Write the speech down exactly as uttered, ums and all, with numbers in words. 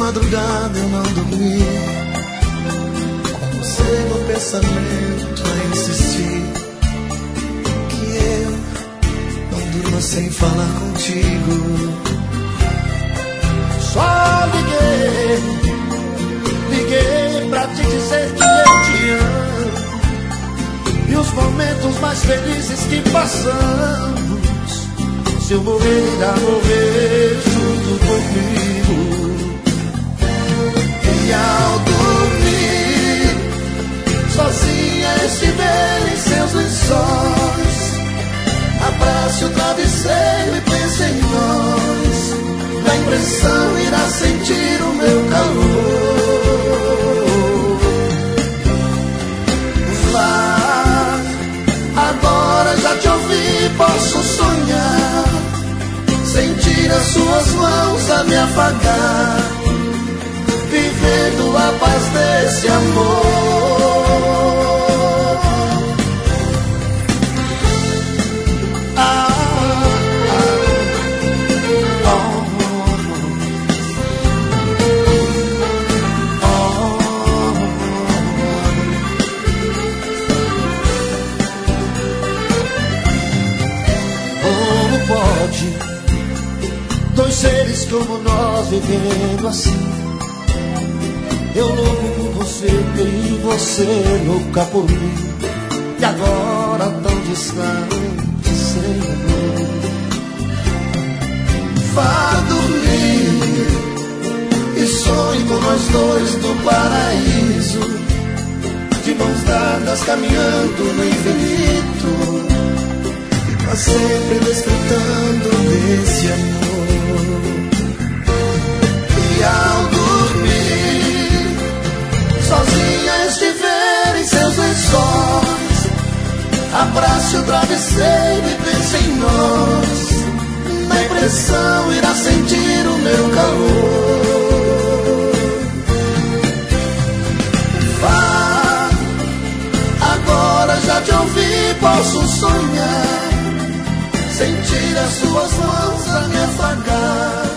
madrugada eu não dormi, com você no pensamento a insistir, que eu não durma sem falar contigo. Só liguei, liguei pra te dizer que eu te amo, e os momentos mais felizes que passamos, se eu morrer, irá morrer junto comigo. E ao dormir, sozinha estiver em seus lençóis, abrace o travesseiro e pense em nós, na impressão irá sentir o meu calor. Vá, agora já te ouvi, posso sonhar, sentir as suas mãos a me afagar, vivendo a paz desse amor. Ah, ah, oh, oh, oh. Como pode dois seres como nós vivendo assim? Eu louco por você e você louca por mim, e agora tão distante sem amor. Vá dormir e sonhe com nós dois no paraíso, de mãos dadas caminhando no infinito, e pra sempre desfrutando desse amor. E ao dormir, sozinha estiver em seus lençóis, abrace o travesseiro e pense em nós, na impressão irá sentir o meu calor. Vá, agora já te ouvi, posso sonhar, sentir as suas mãos a me afagar,